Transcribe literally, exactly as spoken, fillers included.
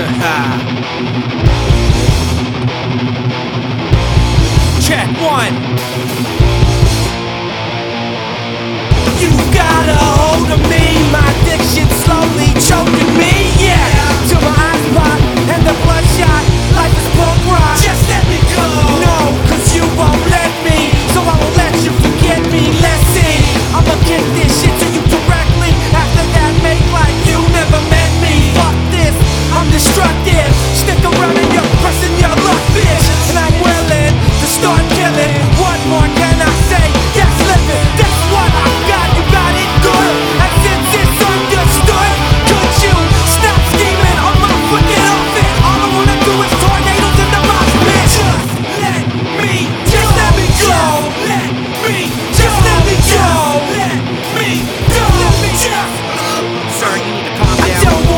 Check one. You got a hold of me, my addiction slowly choking me.